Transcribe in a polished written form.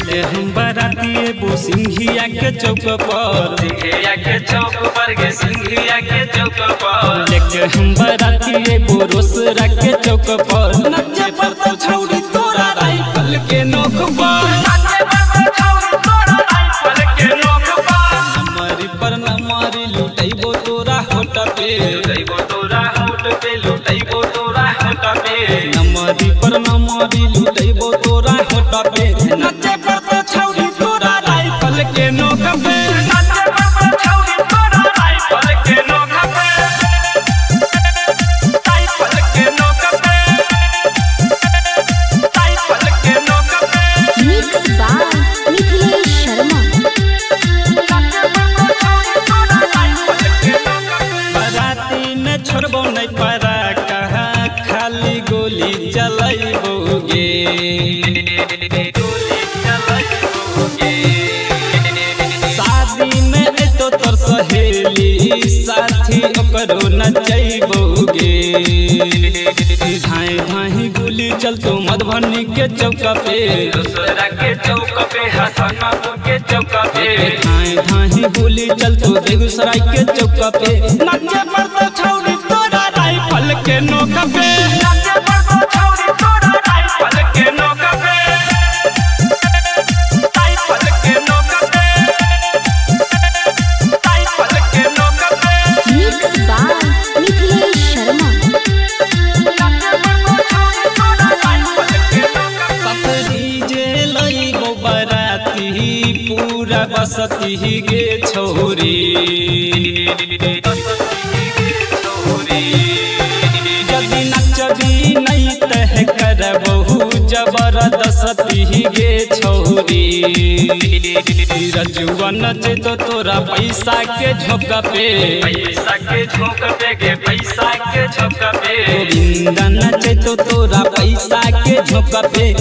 लेके हम बराती बो सिंघिया के चौक पर, सिंघिया के चौक पर गे सिंघिया के चौक पर लेके हम बराती बो रोसरा के चौक पर, नचे पर तो छौड़ी तोरा राइफल के नोक पर, नाचे पर छौड़ी तोरा राइफल के नोक पर, नमरी पर नमरी लुटैबो तोरा होठ पे, लुटैबो तोरा होठ पे, लुटैबो तोरा होठ पे, नमरी पर नमरी लुटैबो तोरा होठ पे, नचे पर तो छौड़ी तोरा राइफल के नोक पे, नाचे पर छौड़ी तोरा राइफल के नोक पे, राइफल के नोक पे, राइफल के नोक पे, मिक्स बाय मिथिलेश शर्मा। बराती में छोड़बो नहीं पारा कहा खाली गोली चलैबोगे, गोली चलैबोगे, शादी में तो तोर सहेली साथी ओकरो नचैबोगे, धाई धाई गोली चलतो मधुबनी के चौक पे, दूसरा के चौक पे हसनपुर के चौक पे, धाई धाई गोली चलतो बेगूसराय के चौक पे, नचे पर तो छौड़ी तोरा राइफल के नोक पे, नाचे पर छौड़ी तोरा राइफल के नोक पे, राइफल के नोक पे, राइफल के नोक पे, मिक्स बाय मिथिलेश शर्मा। सफरी जे लइबो बराती पूरा बसती गे छोरी, यदि नचबी नहीं तह करबहु जबरदस्ती गे छोरी, रजुआ नचे तो तोरा पैसा के झोंक पे, पैसा के झोंक पे गे पैसा के झोंक पे, गोविंदा नचे तो तोरा पैसा के झोंक पे,